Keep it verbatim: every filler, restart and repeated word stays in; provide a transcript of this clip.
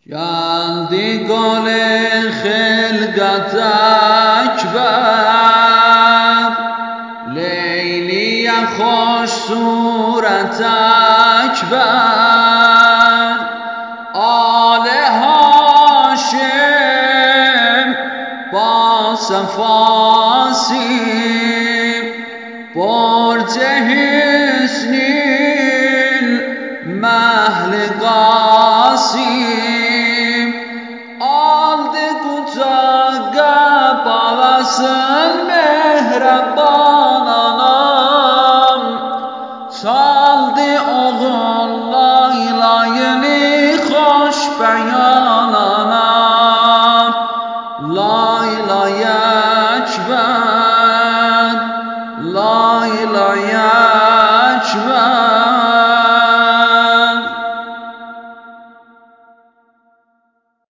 جلدی گل خلقت اکبر، لیلی خوش صورت اکبر، آل هاشم با صفا